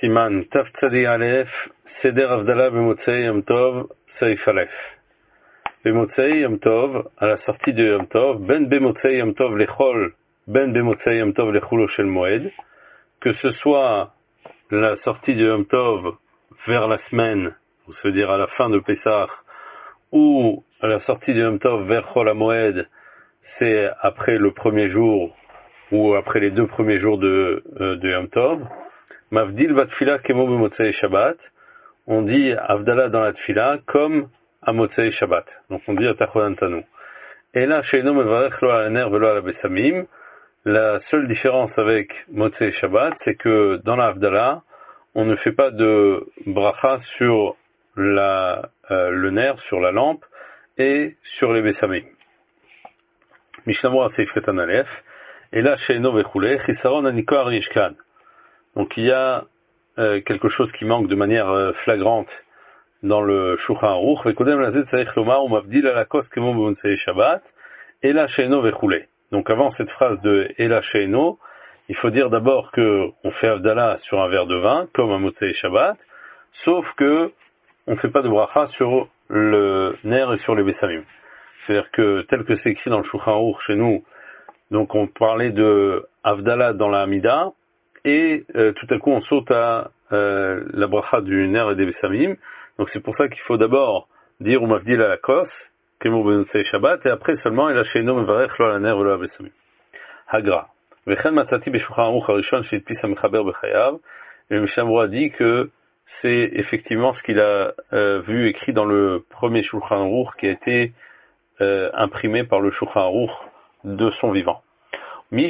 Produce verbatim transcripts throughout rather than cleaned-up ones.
Siman Taf Tzadi Aleph, Seder Avdala B'Motzei Yom Tov, Seif Aleph. B'Motzei Yom Tov, à la sortie de Yom Tov, Ben B'Motzei Yom Tov Lechol, Ben B'Motzei Yom Tov Lechulo Shel Moed, que ce soit la sortie de Yom Tov vers la semaine, c'est-à-dire à la fin de Pessah, ou à la sortie de Yom Tov vers Chol HaMoed, c'est après le premier jour, ou après les deux premiers jours de, euh, de Yom Tov. Mavdil vatfila kemo b'motzei Shabbat. On dit Avdala dans la tfila comme à Motzei Shabbat. Donc on dit Atachonantanu. Et là, sheino mevarech lo ala ner velo ala besamim. La seule différence avec Motzei Shabbat, c'est que dans la Avdala, on ne fait pas de bracha sur la, euh, le ner, sur la lampe, et sur les besamim. Mishnah Seif Ketan Aleph. Et là, sheino vechule, chisaron aniko arishkan. Donc il y a euh, quelque chose qui manque de manière euh, flagrante dans le Shulchan Aruch. Vekodem lazet tzarich lomar umavdil alakos kemo b'motzei Shabbat ela sheino vechule. Donc avant cette phrase de ela sheino, il faut dire d'abord que on fait avdala sur un verre de vin comme un motzei Shabbat, sauf que on fait pas de bracha sur le ner et sur les besamim. C'est-à-dire que tel que c'est écrit dans le Shulchan Aruch chez nous, donc on parlait de avdala dans la Hamida. Et euh, tout à coup on saute à euh, la bracha du ner et des besamim. Donc c'est pour ça qu'il faut d'abord dire ou mavdil à la kos, kemo b'motzei Shabbat, et après seulement il a sheino mevarech lo ala ner velo ala besamim. Hagra. Vechen matzati b'shulchan aruch harishon she'idpis hamechaber b'chayav. Et le Mishnah a dit que c'est effectivement ce qu'il a euh, vu écrit dans le premier Shulchan Aruch qui a été euh, imprimé par le Shulchan Aruch de son vivant. Celui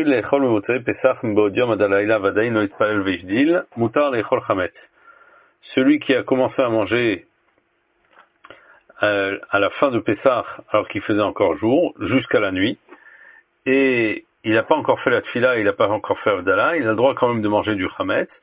qui a commencé à manger euh, à la fin de Pessah, alors qu'il faisait encore jour, jusqu'à la nuit, et il n'a pas encore fait la tfila, il n'a pas encore fait Avdala, il a le droit quand même de manger du chametz.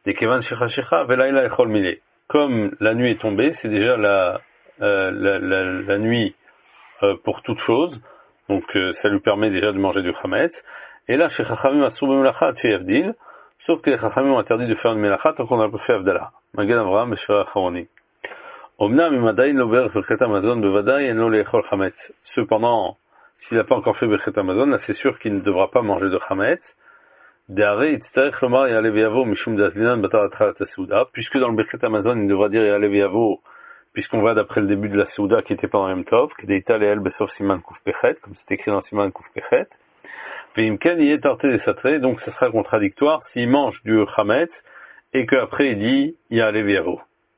Comme la nuit est tombée, c'est déjà la, euh, la, la, la nuit euh, pour toute chose. Donc euh, ça lui permet déjà de manger du chametz. Et là, chez Chachamim asur b'melacha tfi avdil, sauf que les Chachamim ont interdit de faire une melacha tant qu'on n'a pas fait avdala. Magen Avraham b'shver acharoni. Omnam im adayin lo berach b'chet hamazon bevadai en lo le'echol chametz. Cependant, s'il n'a pas encore fait b'chet hamazon, là c'est sûr qu'il ne devra pas manger de chametz. De'arei yitztarech lomar ya'aleh v'yavo mishum dazlinan batar atchalat haseuda, puisque dans le b'chet hamazon il devra dire ya'aleh v'yavo, puisqu'on va d'après le début de la Souda qui était pendant Yom Tov, qui était El Besof Siman Kuf Pechet, comme c'est écrit dans Siman Kuf Pechet. Veimken y est tarté des satrés, donc ce sera contradictoire s'il mange du Chametz et qu'après il dit Ya Leviavo.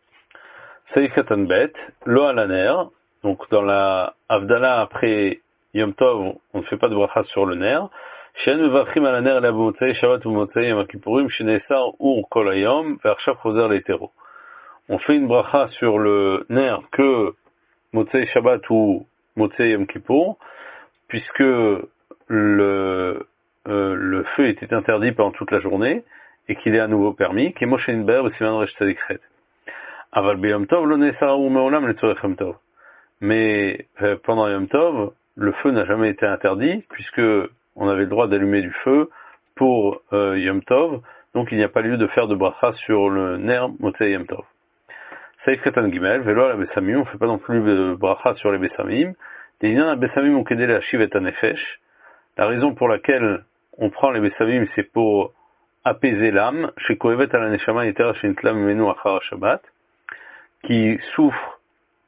Seif Katan Bet, Lo Alaner, donc dans la Avdala après Yom Tov, on ne fait pas de bracha sur le ner. Shen Mevachim Alaner la B'motzei Shabbat B'motzei Yom Kippurim, Shenesar Ur Kol Hayom, Ve'arshav Choser l'hétéro. On fait une bracha sur le ner que Motzei Shabbat ou Motzei Yom Kippour, puisque le, euh, le feu était interdit pendant toute la journée et qu'il est à nouveau permis. Kemo she'inber b'siman resh tzadik chet. Aval b'yom tov lo ne'esar ur me'olam letzorech Yom Tov. Mais euh, pendant Yom Tov, le feu n'a jamais été interdit puisque on avait le droit d'allumer du feu pour euh, Yom Tov, donc il n'y a pas lieu de faire de bracha sur le ner Motzei Yom Tov. Seif Katan Gimel, Velo ala besamim, on fait pas non plus de bracha sur les besamim. De'inan la besamim on kedé la shiv et nefesh. La raison pour laquelle on prend les besamim, c'est pour apaiser l'âme, chez kohevet ala neshama yetera shenitla mimenu achar Shabbat, qui souffre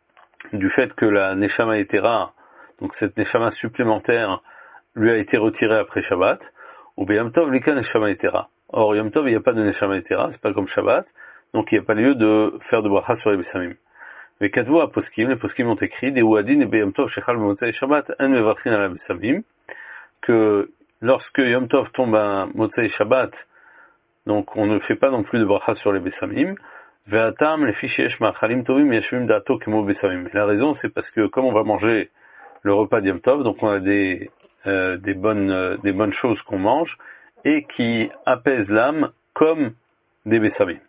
du fait que la neshama yetera, donc cette neshama supplémentaire, lui a été retirée après Shabbat. Ou b'yom tov lika neshama yetera. Or Yom Tov il n'y a pas de neshama yetera, c'est pas comme Shabbat. Donc il n'y a pas lieu de faire de bracha sur les besamim. Mais kadvo à poskim, les poskim ont écrit des ouadin et b'yom tov shechal b'motzei Shabbat en mevachin ala besamim, que lorsque Yom Tov tombe à Motzei Shabbat, donc on ne fait pas non plus de bracha sur les besamim. Ve'atam les fichesh ma'achalim tovim yashvim da'ato kemo besamim. La raison c'est parce que comme on va manger le repas de Yom Tov, donc on a des euh, des bonnes euh, des bonnes choses qu'on mange et qui apaisent l'âme comme des besamim.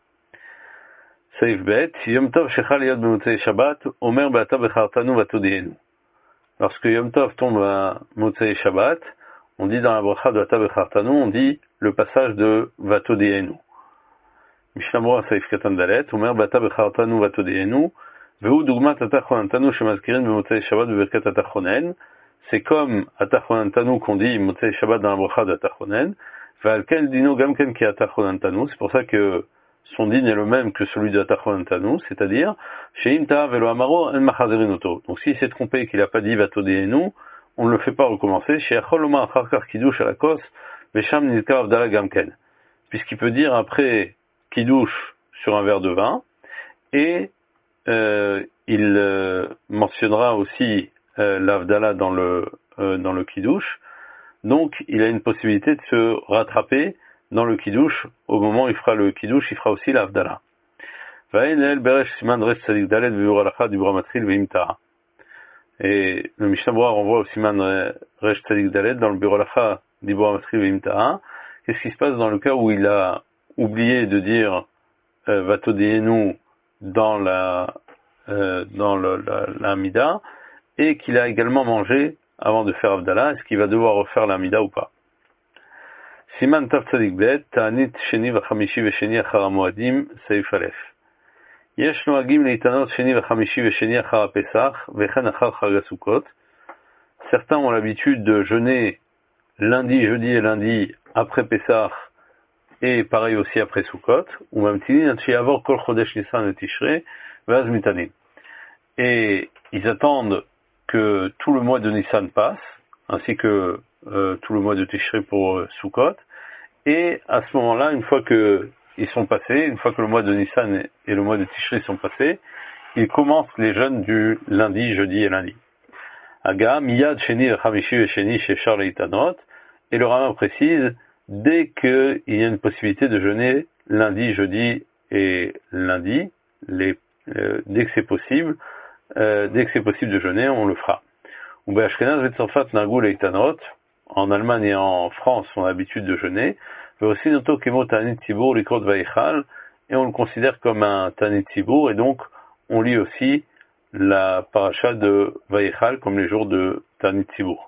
Seif Bet, Yom Tov shechal yod b'motzei Shabbat, Omer be'ata bechartanu vatodienu. Lorsque Yom Tov tombe à Motzei Shabbat, on dit dans la bracha de Ata bechartanu, on dit le passage de vatodienu. Mishnah Berurah Saif Katan Dalet, Omer Bata Bechartanu Vatodehenu, Vehu Dugmat Atachonantanu Shemazkirin Bemotzei Shabbat Beberkat Atachonen. C'est comme Atachonantanu qu'on dit Motzei Shabbat dans la bracha d'Atachonen. Ve'alken Dino Gamken Ki Atachonantanu. C'est pour ça que son din est le même que celui de Atachonantanu, c'est-à-dire Sheim Ta Velo Amaro En Machazerinoto. Donc s'il s'est trompé qu'il n'a pas dit Vatodehenu, on ne le fait pas recommencer. Sheachol Omar Acharkar Kiddush Alakos Vesham Nizkar Avdala Gamken. Puisqu'il peut dire après Kiddush sur un verre de vin, et euh, il euh, mentionnera aussi euh, l'Avdala dans le euh, dans le Kiddush. Donc il a une possibilité de se rattraper dans le Kiddush. Au moment où il fera le Kiddush, il fera aussi l'Avdala. Et le Mishnah Berurah renvoie au Siman Resh Tzadik Dalet dans le Biur Halacha d'Ibura Matril Veimta'a. Qu'est-ce qui se passe dans le cas où il a oublié de dire euh, Vatodehenu dans la euh, dans le, la, la Mida, et qu'il a également mangé avant de faire Avdala? Est-ce qu'il va devoir refaire la Mida ou pas? Siman Tav Tzadik Bet Ta'anit Sheni V'Chamishi V'Sheni Achar HaMoadim Seif Aleph. Yesh Noagim Leitanot Sheni V'Chamishi V'Sheni Achar HaPesach V'Chen Achar Chag HaSukkot. Certains ont l'habitude de jeûner lundi, jeudi et lundi après Pessah, et pareil aussi après Sukkot, ou même Tinin, Avor Kol Chodesh Nisan et Tishrei, Vaz Mitanin. Et ils attendent que tout le mois de Nissan passe, ainsi que euh, tout le mois de Tishrei pour euh, Sukkot, et à ce moment-là, une fois que ils sont passés, une fois que le mois de Nissan et le mois de Tishrei sont passés, ils commencent les jeûnes du lundi, jeudi et lundi. Aga, Miyad, Sheni, Chamishi et Sheni, Shefshar Leitanot, et le Rama précise, dès qu'il y a une possibilité de jeûner lundi, jeudi et lundi, les, euh, dès que c'est possible, euh, dès que c'est possible de jeûner, on le fera. Ou Be'ashkenaz Vetzorfat Nargu Leitanot, en Allemagne et en France, on a l'habitude de jeûner, mais aussi noto Kemo Tanit Tzibour Likrot Vaïchal, et on le considère comme un Tanit Tzibour, et donc on lit aussi la paracha de Vaïchal comme les jours de Tanit Tzibour.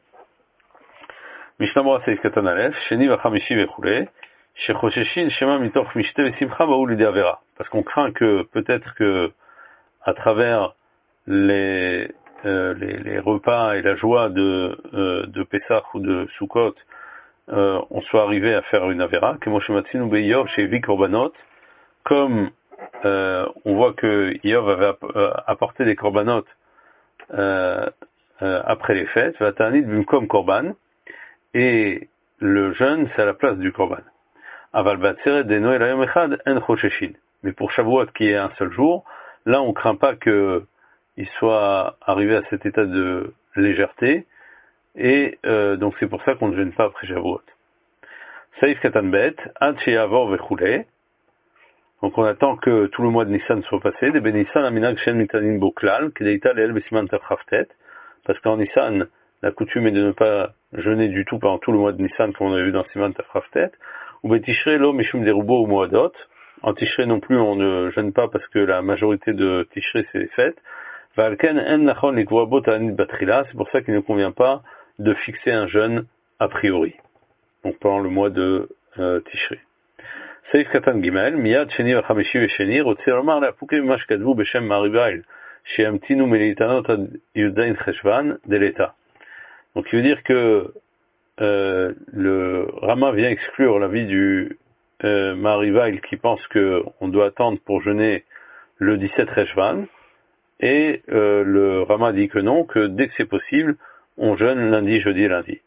Mishnah Berurah Seif Katan Aleph, Sheni V'Chamishi V'Chulei, Shechosheshin Shema Mitoch Mishte V'Simcha Ba'u Lidei Avera. Parce qu'on craint que peut-être que à travers les, euh, les les repas et la joie de euh, de Pessah ou de Sukkot, euh, on soit arrivé à faire une Avera. Kemo Shematzinu Be'Iyov Shevi Korbanot, comme euh, on voit que Iyov avait apporté des korbanot euh, euh, après les fêtes, Vatanit Bimkom Korban, et le jeûne, c'est à la place du korban. Aval batzeret de Noël ayom echad en chosheshin. Mais pour Shavuot, qui est un seul jour, là, on craint pas que il soit arrivé à cet état de légèreté, et euh, donc c'est pour ça qu'on ne jeûne pas après Shavuot. Saif katan bet, ad sheyavor vechulei. Donc on attend que tout le mois de Nissan soit passé. Des Nissan aminag shen mitanin boklal, kedeita leel besiman tafraftet. Parce qu'en Nissan, la coutume est de ne pas jeûner du tout pendant tout le mois de Nissan, comme on avait vu dans Siman Tafraftet. Ou Betishrei lo mishum derubo ou moadot. En Tishrei non plus, on ne jeûne pas parce que la majorité de Tishrei c'est les fêtes. Valken en nachon likvoa bo ta'anit batrila. C'est pour ça qu'il ne convient pas de fixer un jeûne a priori. Donc pendant le mois de euh, Tishrei. Seif katan gimel, miyad sheni v'chamishi v'sheni, rotze lomar le'apuke m'imash kadvu b'shem maribail, she'amtinu meleitanot ad yudzayin cheshvan deleta. Donc il veut dire que euh, le Rama vient exclure l'avis du euh, Marivail qui pense qu'on doit attendre pour jeûner le dix-sept Reshvan, et euh, le Rama dit que non, que dès que c'est possible, on jeûne lundi, jeudi et lundi.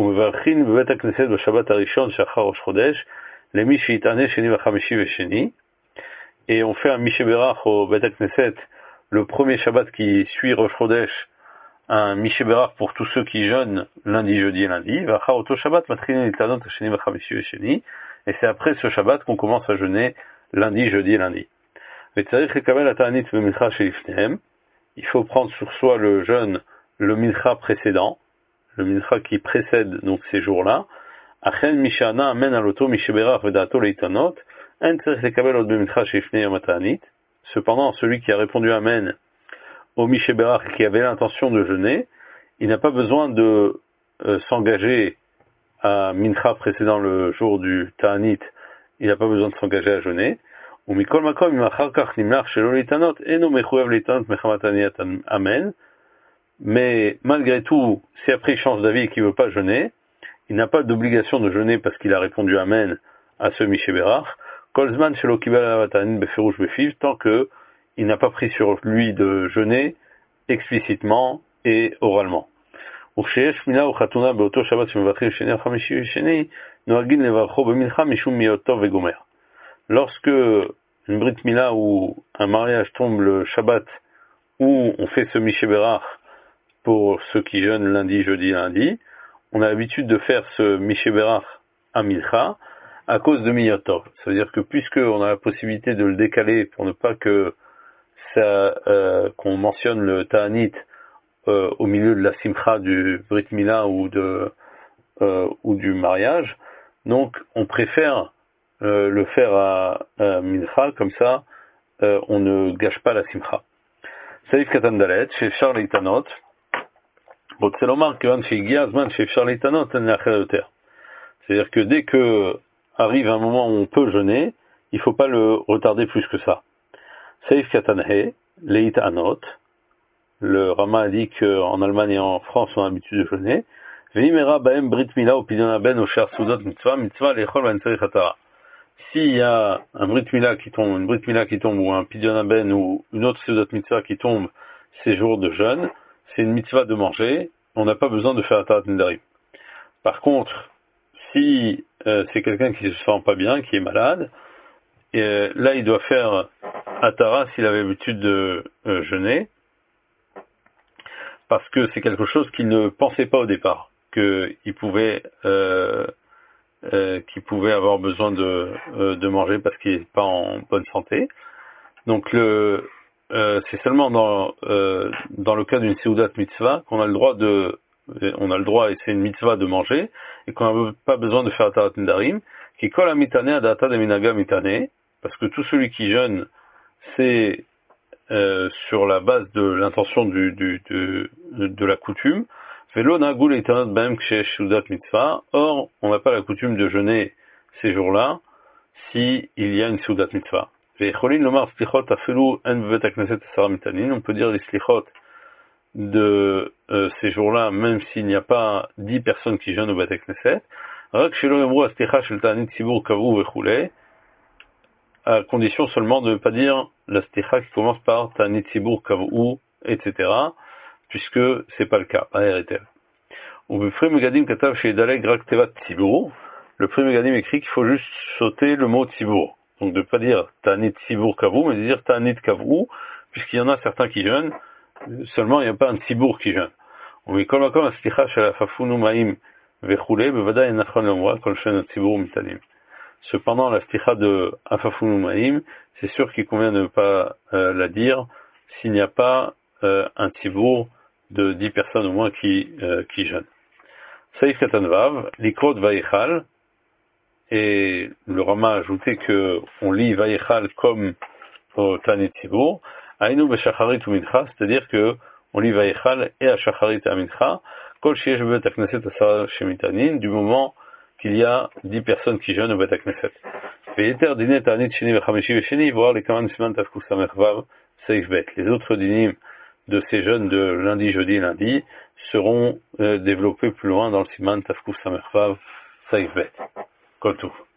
Et on fait un Mishéberach au Bet HaKnesset le premier Shabbat qui suit Rosh Chodesh, un Mishéberach pour tous ceux qui jeûnent lundi, jeudi et lundi. Et c'est après ce Shabbat qu'on commence à jeûner lundi, jeudi et lundi. Il faut prendre sur soi le jeûne, le mincha précédent, le mincha qui précède donc ces jours-là. Cependant, celui qui a répondu Amen au Mishéberach qui avait l'intention de jeûner, il n'a pas besoin de euh, s'engager à mincha précédant le jour du Ta'anit, il n'a pas besoin de s'engager à jeûner. ומכל מקום, אם אחר כך נמלך שלא להתענות, אינו מחויב להתענות מחמת עניית amen. Mais malgré tout, si après il change d'avis et qu'il ne veut pas jeûner, il n'a pas d'obligation de jeûner parce qu'il a répondu amen à ce Miché Berach. Kolzman shelo kibel avatanin befirouch befiv, tant que il n'a pas pris sur lui de jeûner explicitement et oralement. וכשיש מילה או חתונה באותו שבת שמבטחים שני או חמישי ושני, נוהגים לברכו במנחה משום מיות טוב וגומר. Lorsque une brit mila ou un mariage tombe le Shabbat où on fait ce Miché Berach pour ceux qui jeûnent lundi, jeudi, lundi, on a l'habitude de faire ce Miché Berach à Mincha à cause de Miyot Tov. Ça veut dire que puisque on a la possibilité de le décaler pour ne pas que ça, euh, qu'on mentionne le Ta'anit euh, au milieu de la Simcha du Brit Mila ou de euh, ou du mariage, donc on préfère euh, le faire à, à Mincha, comme ça euh, on ne gâche pas la Simcha. Saïf Katan Dalet, chez Charles Itanot, c'est-à-dire que dès que arrive un moment où on peut jeûner, il ne faut pas le retarder plus que ça. Saïf Katanhe, Leit Anot, le Rama a dit qu'en Allemagne et en France on a l'habitude de jeûner. Veimera Baem Brit Mila ou Pidyon Ben au Cher Soudot Mitzvah, Mitzvah Lechol Ben Tzarich Hatara. S'il y a un Brit Mila qui tombe, une Brit Mila qui tombe, ou un Pidyon Ben ou une autre Soudot Mitzvah qui tombe ces jours de jeûne, c'est une mitzvah de manger, on n'a pas besoin de faire Atarat Nedarim. Par contre, si euh, c'est quelqu'un qui se sent pas bien, qui est malade, et, euh, là il doit faire Atara s'il avait l'habitude de euh, jeûner, parce que c'est quelque chose qu'il ne pensait pas au départ, qu'il pouvait, euh, euh, qu'il pouvait avoir besoin de, euh, de manger parce qu'il n'est pas en bonne santé. Donc le Euh, c'est seulement dans euh, dans le cas d'une seudat mitzvah qu'on a le droit de on a le droit et c'est une mitzvah de manger et qu'on n'a pas besoin de faire atarat nedarim qui kol amitane adata de minaga mitane, parce que tout celui qui jeûne c'est euh, sur la base de l'intention du, du de, de la coutume. Velo nagul etanot baem ksheyesh seudat mitzvah. Or on n'a pas la coutume de jeûner ces jours-là si il y a une seudat mitzvah. On peut dire les slichot de euh, ces jours-là, même s'il n'y a pas dix personnes qui jeûnent au Bet Knesset, à condition seulement de ne pas dire la sticha qui commence par Ta'anit Tzibur Kavou, et cetera, puisque c'est pas le cas, à R T L. Le Pri Megadim écrit qu'il faut juste sauter le mot Tzibur. Donc de ne pas dire Ta'anit Tzibur Kavou, mais de dire Ta'anit Kavou, puisqu'il y en a certains qui jeûnent, seulement il n'y a pas un Tzibur qui jeûne. Cependant, la sticha de Afafunu Maim, c'est sûr qu'il convient de ne pas euh, la dire s'il n'y a pas euh, un Tzibur de dix personnes au moins qui, euh, qui jeûnent. Saïf Katanvav, Likrot Vaïchal, et le Rama a ajouté que on lit Vaïchal comme au Ta'anit Tzibur, Aïnou Beshacharit ou Mincha, c'est-à-dire que on lit Vaïchal et à Shacharit et à Mincha, Kol Sheyesh Bet HaKnesset Asara Shemitanin, du moment qu'il y a dix personnes qui jeûnent au Bet HaKnesset. Ve'yeter Dinet Ta'anit Sheni V'Chamishi V'Sheni, voir les Kaman Siman Tafkus Samech Vav, Saïf Bet. Les autres dinim de ces jeûnes de lundi, jeudi, lundi seront euh, développés plus loin dans le Siman Tafkus Samech Vav, Saïf Bet. Kotou.